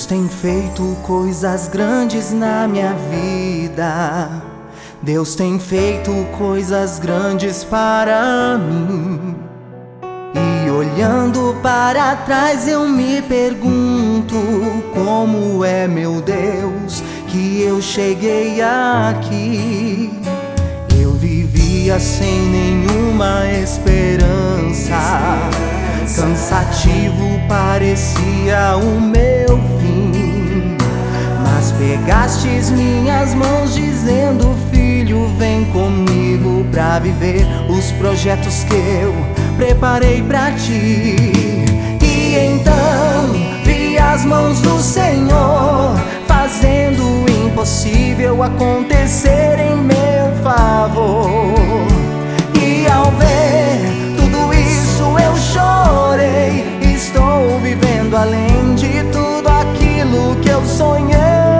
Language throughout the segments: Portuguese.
tem feito coisas grandes na minha vida. Deus tem feito coisas grandes para mim. E olhando para trás eu me pergunto: como é, meu Deus, que eu cheguei aqui? Eu vivia sem nenhuma esperança, cansativo parecia o meu fim. Mas pegastes minhas mãos dizendo: filho, vem comigo pra viver os projetos que eu preparei pra ti. E então vi as mãos do Senhor fazendo o impossível acontecer em meu favor. E ao ver tudo isso eu chorei. Estou vivendo além de tudo aquilo que eu sonhei.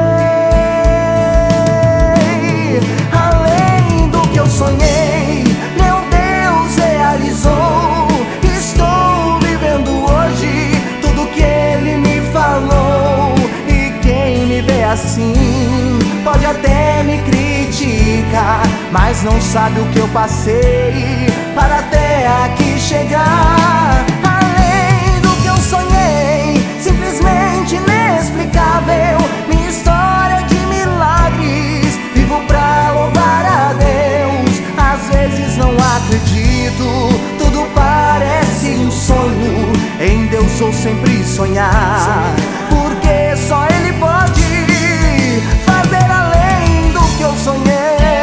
Além do que eu sonhei, meu Deus realizou. Estou vivendo hoje tudo que Ele me falou. E quem me vê assim pode até me criticar, mas não sabe o que eu passei para até aqui chegar. Além do que eu sonhei, simplesmente inexplicável, minha história de milagres, vivo pra louvar a Deus. Às vezes não acredito, tudo parece um sonho. Em Deus vou sempre sonhar, porque só Ele pode fazer além do que eu sonhei.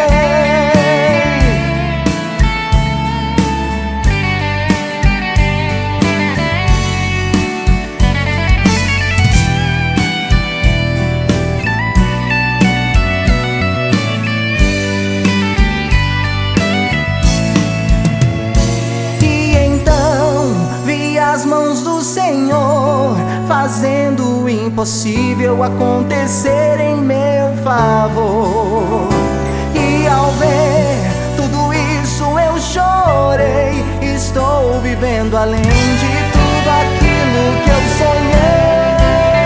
As mãos do Senhor fazendo o impossível acontecer em meu favor. E ao ver tudo isso eu chorei. Estou vivendo além de tudo aquilo que eu sonhei.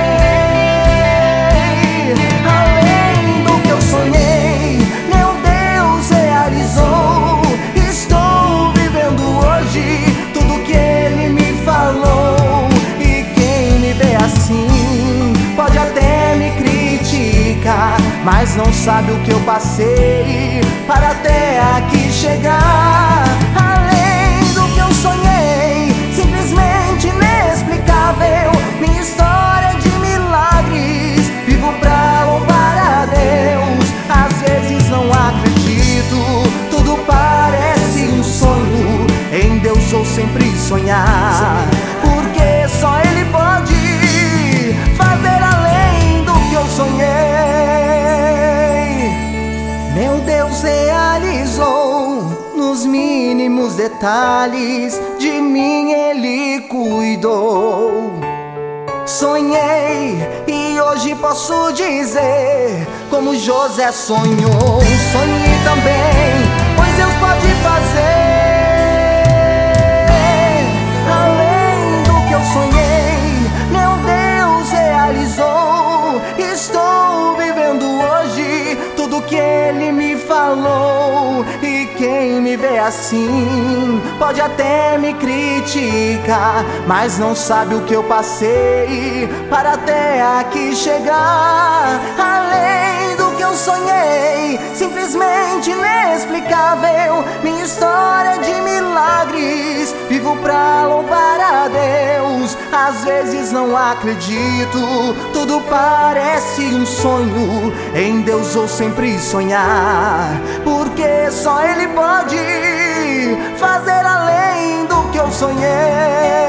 Além do que eu sonhei, meu Deus realizou. Estou vivendo hoje tudo que Ele me falou. E quem me vê assim pode até me criticar, mas não sabe o que eu passei para até aqui chegar. Além do que eu sonhei, simplesmente inexplicável, minha história de milagres, vivo pra louvar a Deus. Às vezes não acredito, tudo parece um sonho. Em Deus vou sempre sonhar, porque só Ele pode fazer além do que eu sonhei. Meu Deus realizou nos mínimos detalhes, de mim Ele cuidou. Sonhei e hoje posso dizer, como José sonhou. Sonhei também, pois Deus pode fazer. Estou vivendo hoje tudo que Ele me falou. E quem me vê assim pode até me criticar, mas não sabe o que eu passei para até aqui chegar. Além do que eu sonhei, simplesmente inexplicável, minha história de milagres, vivo pra louvar a Deus. Às vezes não acredito, tudo parece um sonho. Em Deus vou sempre sonhar, porque só Ele pode fazer além do que eu sonhei.